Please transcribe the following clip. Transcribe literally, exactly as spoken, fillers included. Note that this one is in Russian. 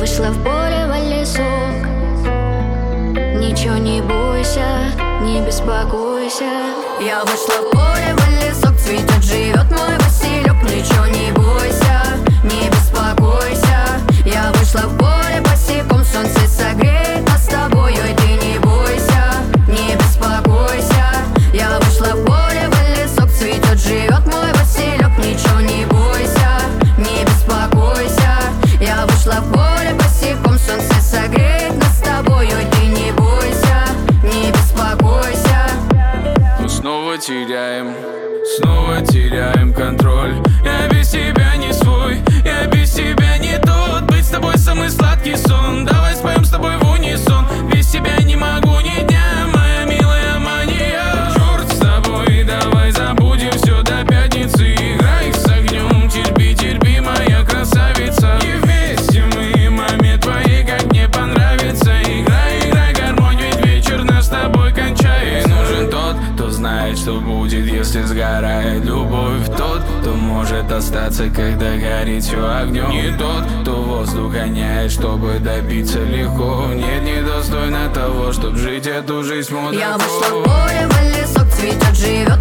вышла в поле, в лесок. Ничего не бойся, не беспокойся. Я вышла в поле, в лесок, цветет, живет мой Василек. Ничего не бойся, не беспокойся. Я вышла в поле босиком, солнце согреет нас с тобой. Ой, ты не бойся, не беспокойся. Я вышла в поле, в лесок, цветет, живет мой Василек. Ничего не бойся, не беспокойся. Я вышла в поле босиком, солнце согреет нас с тобой. Ой, ты не бойся, не беспокойся. Мы снова теряем, снова теряем контроль. Я без тебя не свой, я без тебя не тот. Быть с тобой самый сладкий сон. Давай споем с тобой в унисон. Без тебя не могу ни дня, моя милая мания. Черт с тобой, давай забудем все до пятницы. Играй с огнем, терпи, терпи, моя красавица. И вместе мы, маме твоей, как мне понравится. Играй, играй гармонь, ведь вечер наш с тобой кончает. Нужен тот, кто знает, что будет, если сгорает любовь. Тот, кто может остаться, когда горит все огнем. Не тот, кто воздух гоняет, чтобы добиться легко. Нет, недостойно того, чтоб жить эту жизнь мудаку. Я вышла в поле, в лесок, цветет, живет